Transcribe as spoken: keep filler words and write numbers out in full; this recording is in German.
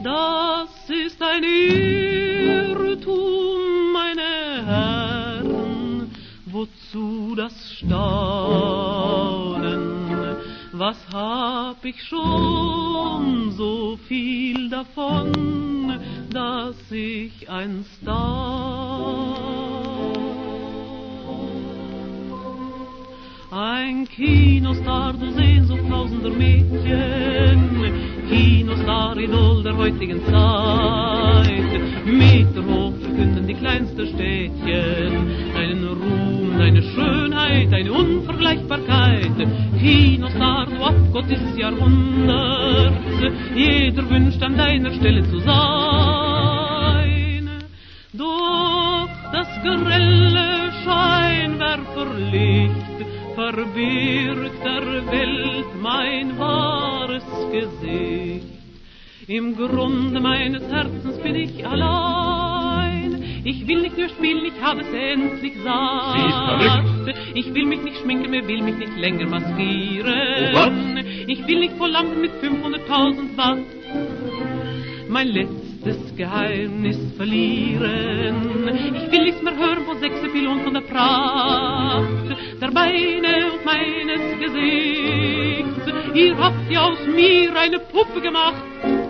Das ist ein Irrtum, meine Herren, wozu das Staunen? Was hab ich schon so viel davon, dass ich ein Star? Ein Kinostar, du Sehnsucht tausender Mädchen, Kinostar, Idol der heutigen Zeit, meterhoch verkünden die kleinsten Städtchen, einen Ruhm, eine Schönheit, eine Unvergleichbarkeit. Kinostar, du Abgott des Jahrhunderts, jeder wünscht an deiner Stelle zu sein. Doch das grelle Scheinwerferlicht verbirgt der Welt mein wahres Gesicht. Im Grunde meines Herzens bin ich allein. Ich will nicht mehr spielen, ich habe es endlich satt. Ich will mich nicht schminken mehr, will mich nicht länger maskieren. Ich will nicht vor Lampen mit fünfhunderttausend Watt mein letztes Geheimnis verlieren. Ich will nichts mehr hören von Sexappeal und von der Pracht der Beine und meines Gesichts. Ihr habt ja aus mir eine Puppe gemacht.